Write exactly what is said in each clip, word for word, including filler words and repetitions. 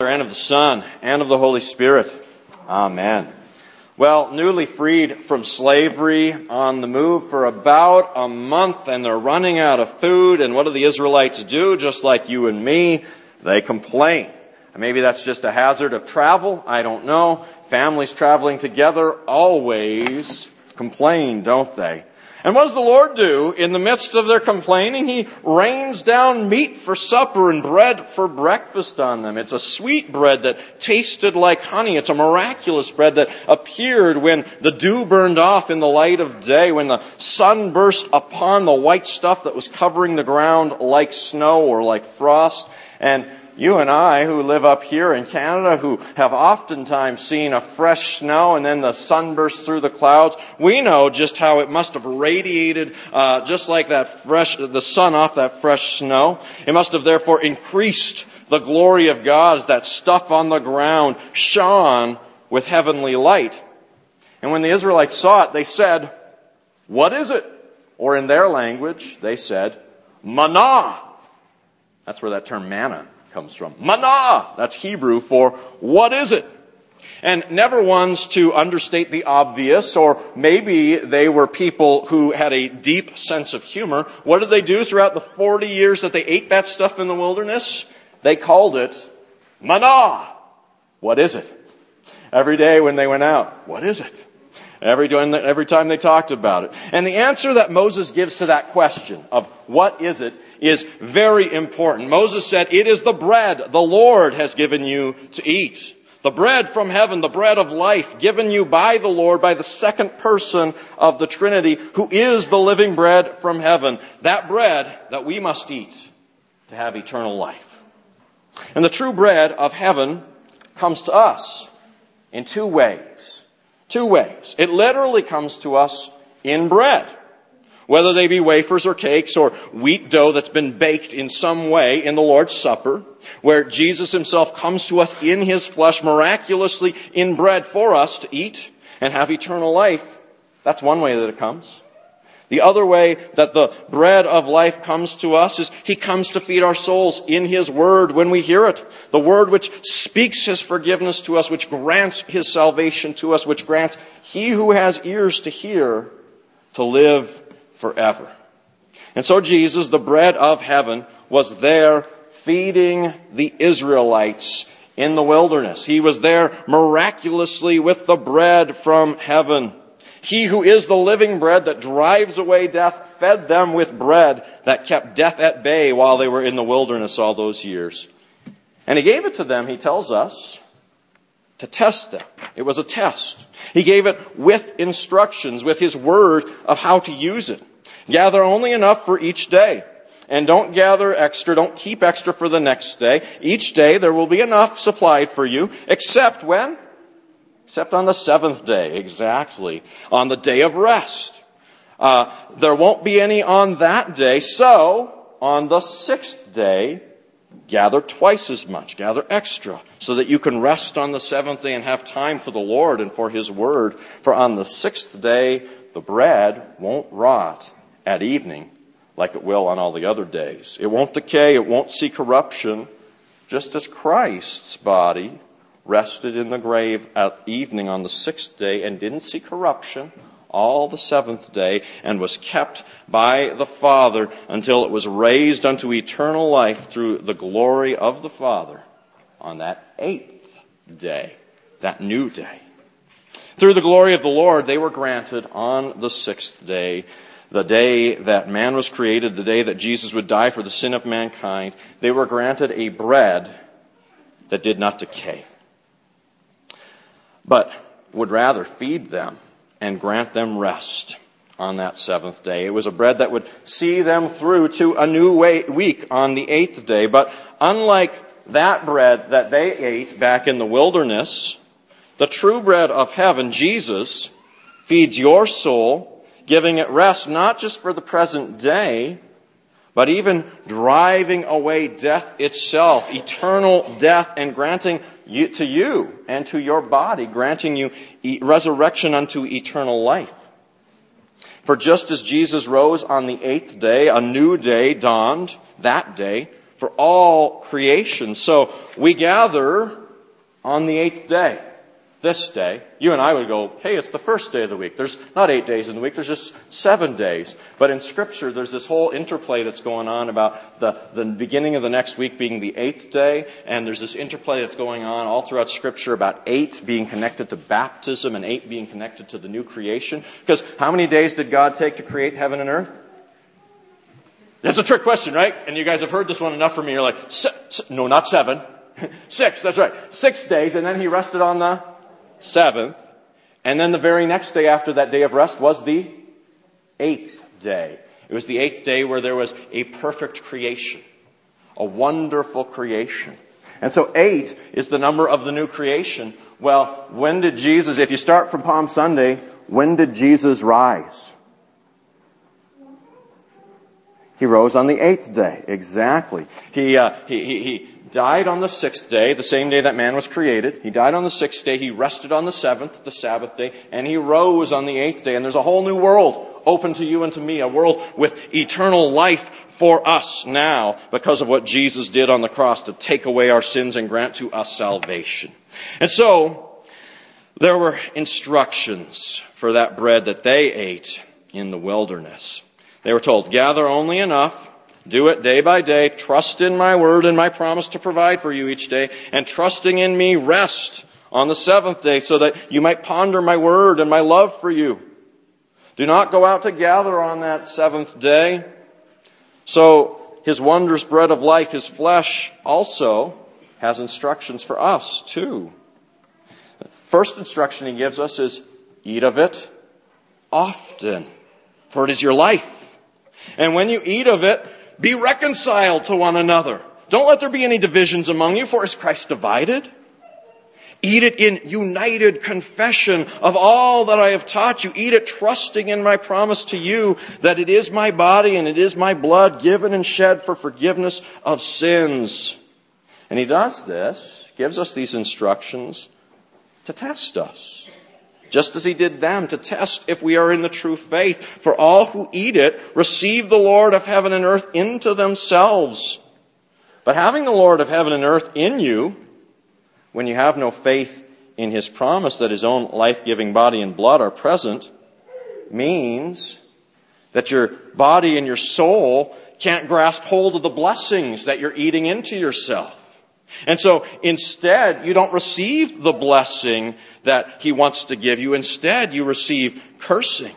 And of the Son, and of the Holy Spirit. Amen. Well, newly freed from slavery, on the move for about a month, and they're running out of food, and what do the Israelites do? Just like you and me, they complain. Maybe that's just a hazard of travel, I don't know. Families traveling together always complain, don't they? And what does the Lord do? In the midst of their complaining, He rains down meat for supper and bread for breakfast on them. It's a sweet bread that tasted like honey. It's a miraculous bread that appeared when the dew burned off in the light of day, when the sun burst upon the white stuff that was covering the ground like snow or like frost. And you and I, who live up here in Canada, who have oftentimes seen a fresh snow and then the sun bursts through the clouds, we know just how it must have radiated uh, just like that fresh, the sun off that fresh snow. It must have therefore increased the glory of God as that stuff on the ground shone with heavenly light. And when the Israelites saw it, they said, "What is it?" Or in their language, they said, "Manna." That's where that term manna comes from. Manna! That's Hebrew for what is it? And never ones to understate the obvious, or maybe they were people who had a deep sense of humor. What did they do throughout the forty years that they ate that stuff in the wilderness? They called it manna. What is it? Every day when they went out, what is it? Every every time they talked about it. And the answer that Moses gives to that question of what is it is very important. Moses said, "It is the bread the Lord has given you to eat." The bread from heaven, the bread of life given you by the Lord, by the second person of the Trinity, who is the living bread from heaven. That bread that we must eat to have eternal life. And the true bread of heaven comes to us in two ways. Two ways. It literally comes to us in bread. Whether they be wafers or cakes or wheat dough that's been baked in some way in the Lord's Supper, where Jesus Himself comes to us in His flesh miraculously in bread for us to eat and have eternal life. That's one way that it comes. The other way that the bread of life comes to us is He comes to feed our souls in His Word when we hear it. The Word which speaks His forgiveness to us, which grants His salvation to us, which grants he who has ears to hear to live forever. And so Jesus, the bread of heaven, was there feeding the Israelites in the wilderness. He was there miraculously with the bread from heaven. He who is the living bread that drives away death fed them with bread that kept death at bay while they were in the wilderness all those years. And He gave it to them, He tells us, to test them. It was a test. He gave it with instructions, with His word of how to use it. Gather only enough for each day. And don't gather extra, don't keep extra for the next day. Each day there will be enough supplied for you, except when? Except on the seventh day, exactly. On the day of rest. Uh, there won't be any on that day, so on the sixth day, gather twice as much. Gather extra, so that you can rest on the seventh day and have time for the Lord and for His Word. For on the sixth day, the bread won't rot at evening like it will on all the other days. It won't decay, it won't see corruption, just as Christ's body rested in the grave at evening on the sixth day and didn't see corruption all the seventh day and was kept by the Father until it was raised unto eternal life through the glory of the Father on that eighth day, that new day. Through the glory of the Lord, they were granted on the sixth day, the day that man was created, the day that Jesus would die for the sin of mankind, they were granted a bread that did not decay, but would rather feed them and grant them rest on that seventh day. It was a bread that would see them through to a new way, week on the eighth day. But unlike that bread that they ate back in the wilderness, the true bread of heaven, Jesus, feeds your soul, giving it rest not just for the present day, but even driving away death itself, eternal death, and granting you, to you and to your body, granting you e- resurrection unto eternal life. For just as Jesus rose on the eighth day, a new day dawned that day for all creation. So we gather on the eighth day. This day, you and I would go, hey, it's the first day of the week. There's not eight days in the week, there's just seven days. But in Scripture, there's this whole interplay that's going on about the, the beginning of the next week being the eighth day, and there's this interplay that's going on all throughout Scripture about eight being connected to baptism and eight being connected to the new creation. Because how many days did God take to create heaven and earth? That's a trick question, right? And you guys have heard this one enough from me. You're like, se- se- no, not seven. Six, that's right. Six days, and then He rested on the seventh, and then the very next day after that day of rest was the eighth day. It was the eighth day where there was a perfect creation, a wonderful creation. And so eight is the number of the new creation. Well, when did Jesus, if you start from Palm Sunday, when did Jesus rise? He rose on the eighth day, exactly. He, uh, he, he, he died on the sixth day, the same day that man was created. He died on the sixth day. He rested on the seventh, the Sabbath day, and He rose on the eighth day. And there's a whole new world open to you and to me, a world with eternal life for us now because of what Jesus did on the cross to take away our sins and grant to us salvation. And so, there were instructions for that bread that they ate in the wilderness. They were told, gather only enough, do it day by day, trust in my word and my promise to provide for you each day, and trusting in me, rest on the seventh day so that you might ponder my word and my love for you. Do not go out to gather on that seventh day. So His wondrous bread of life, His flesh, also has instructions for us too. First instruction He gives us is, eat of it often, for it is your life. And when you eat of it, be reconciled to one another. Don't let there be any divisions among you, for is Christ divided? Eat it in united confession of all that I have taught you. Eat it trusting in my promise to you that it is my body and it is my blood given and shed for forgiveness of sins. And He does this, gives us these instructions to test us. Just as He did them, to test if we are in the true faith. For all who eat it receive the Lord of heaven and earth into themselves. But having the Lord of heaven and earth in you, when you have no faith in His promise that His own life-giving body and blood are present, means that your body and your soul can't grasp hold of the blessings that you're eating into yourself. And so instead, you don't receive the blessing that He wants to give you. Instead, you receive cursing.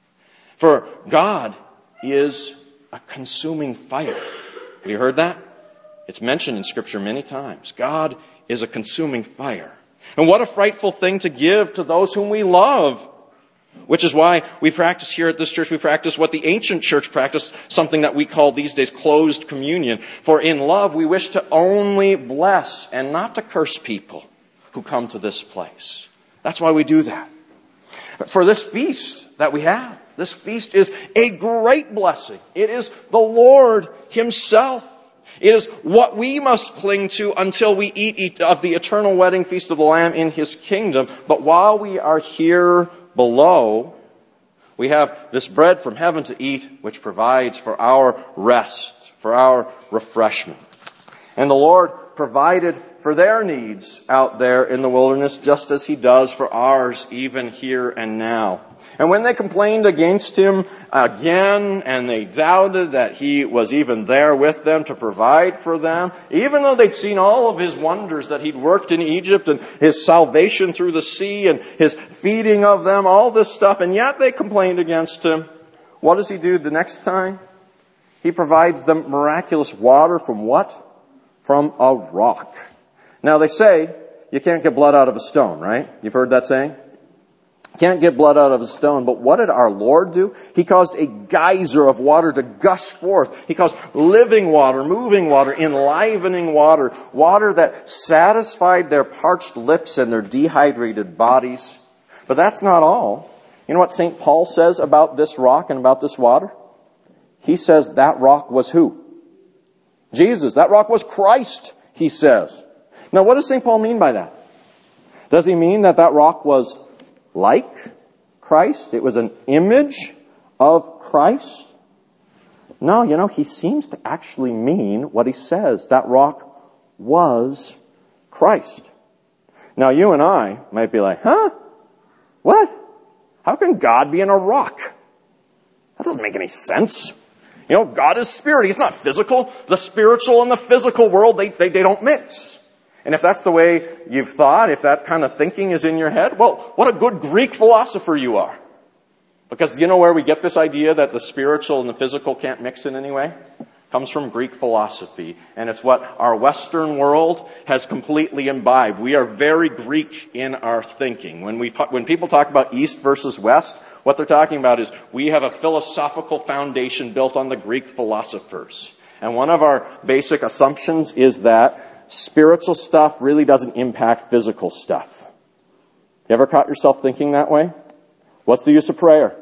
For God is a consuming fire. Have you heard that? It's mentioned in Scripture many times. God is a consuming fire. And what a frightful thing to give to those whom we love. Which is why we practice here at this church, we practice what the ancient church practiced, something that we call these days closed communion. For in love, we wish to only bless and not to curse people who come to this place. That's why we do that. For this feast that we have, this feast is a great blessing. It is the Lord Himself. It is what we must cling to until we eat of the eternal wedding feast of the Lamb in His kingdom. But while we are here below, we have this bread from heaven to eat, which provides for our rest, for our refreshment. And the Lord provided for their needs out there in the wilderness, just as He does for ours, even here and now. And when they complained against Him again, and they doubted that He was even there with them to provide for them, even though they'd seen all of His wonders that He'd worked in Egypt, and His salvation through the sea, and His feeding of them, all this stuff, and yet they complained against Him, what does He do the next time? He provides them miraculous water from what? From a rock. Now they say you can't get blood out of a stone, right? You've heard that saying? Can't get blood out of a stone. But what did our Lord do? He caused a geyser of water to gush forth. He caused living water, moving water, enlivening water, water that satisfied their parched lips and their dehydrated bodies. But that's not all. You know what Saint Paul says about this rock and about this water? He says that rock was who? Jesus. That rock was Christ, he says. Now, what does Saint Paul mean by that? Does he mean that that rock was like Christ? It was an image of Christ? No, you know, he seems to actually mean what he says. That rock was Christ. Now, you and I might be like, huh? What? How can God be in a rock? That doesn't make any sense. You know, God is spirit. He's not physical. The spiritual and the physical world, they, they, they don't mix. And if that's the way you've thought, if that kind of thinking is in your head, well, what a good Greek philosopher you are. Because you know where we get this idea that the spiritual and the physical can't mix in any way? It comes from Greek philosophy. And it's what our Western world has completely imbibed. We are very Greek in our thinking. When we when people talk about East versus West, what they're talking about is we have a philosophical foundation built on the Greek philosophers. And one of our basic assumptions is that spiritual stuff really doesn't impact physical stuff. You ever caught yourself thinking that way? What's the use of prayer?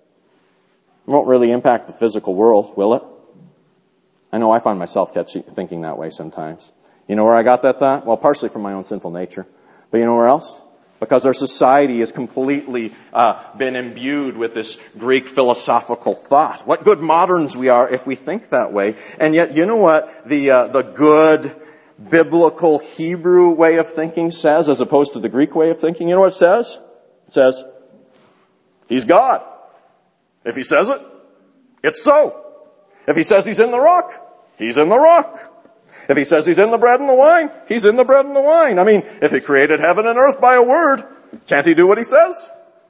It won't really impact the physical world, will it? I know I find myself thinking that way sometimes. You know where I got that thought? Well, partially from my own sinful nature. But you know where else? Because our society has completely uh, been imbued with this Greek philosophical thought. What good moderns we are if we think that way. And yet, you know what the uh, the good biblical Hebrew way of thinking says as opposed to the Greek way of thinking? You know what it says? It says, He's God. If He says it, it's so. If He says He's in the rock, He's in the rock. If He says He's in the bread and the wine, He's in the bread and the wine. I mean, if He created heaven and earth by a word, can't He do what He says?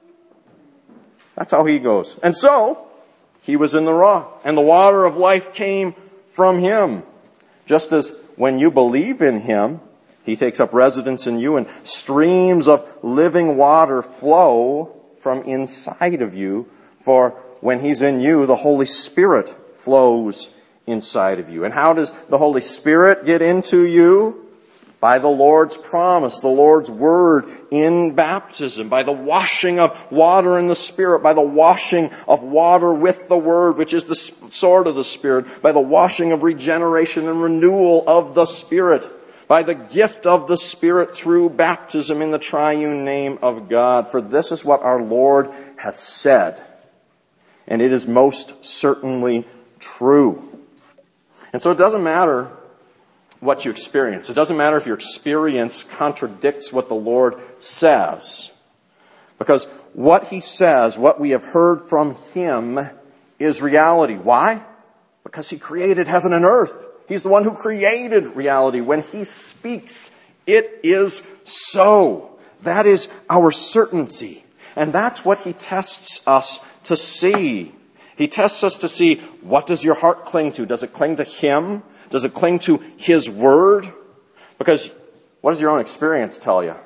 That's how He goes. And so, He was in the rock, and the water of life came from Him. Just as when you believe in Him, He takes up residence in you, and streams of living water flow from inside of you. For when He's in you, the Holy Spirit flows inside of you. And how does the Holy Spirit get into you? By the Lord's promise, the Lord's word in baptism, by the washing of water in the Spirit, by the washing of water with the word, which is the sword of the Spirit, by the washing of regeneration and renewal of the Spirit, by the gift of the Spirit through baptism in the triune name of God. For this is what our Lord has said, and it is most certainly true. And so it doesn't matter what you experience. It doesn't matter if your experience contradicts what the Lord says. Because what He says, what we have heard from Him, is reality. Why? Because He created heaven and earth. He's the one who created reality. When He speaks, it is so. That is our certainty. And that's what He tests us to see. He tests us to see, what does your heart cling to? Does it cling to Him? Does it cling to His Word? Because what does your own experience tell you?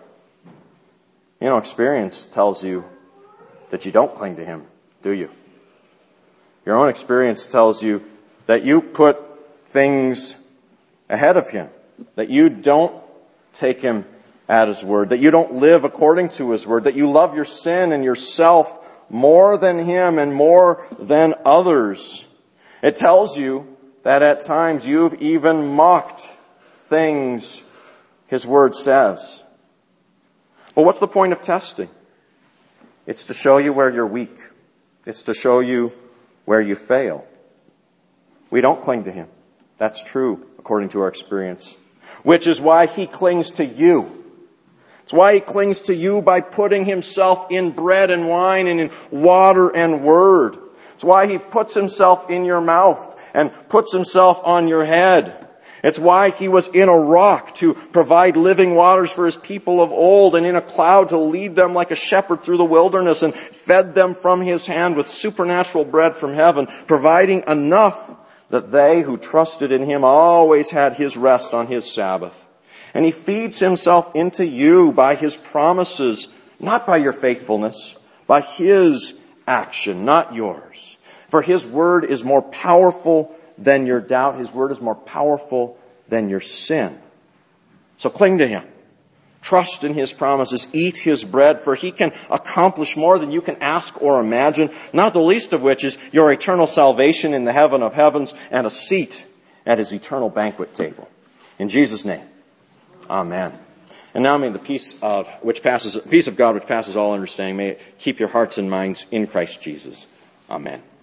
You know, experience tells you that you don't cling to Him, do you? Your own experience tells you that you put things ahead of Him, that you don't take Him at His Word, that you don't live according to His Word, that you love your sin and yourself more than Him and more than others. It tells you that at times you've even mocked things His Word says. Well, what's the point of testing? It's to show you where you're weak. It's to show you where you fail. We don't cling to Him. That's true, according to our experience. Which is why He clings to you. It's why He clings to you by putting Himself in bread and wine and in water and word. It's why He puts Himself in your mouth and puts Himself on your head. It's why He was in a rock to provide living waters for His people of old, and in a cloud to lead them like a shepherd through the wilderness, and fed them from His hand with supernatural bread from heaven, providing enough that they who trusted in Him always had His rest on His Sabbath. And He feeds Himself into you by His promises, not by your faithfulness, by His action, not yours. For His word is more powerful than your doubt. His word is more powerful than your sin. So cling to Him. Trust in His promises. Eat His bread, for He can accomplish more than you can ask or imagine, not the least of which is your eternal salvation in the heaven of heavens and a seat at His eternal banquet table. In Jesus' name. Amen. And now may the peace of which passes, peace of God which passes all understanding, may it keep your hearts and minds in Christ Jesus. Amen.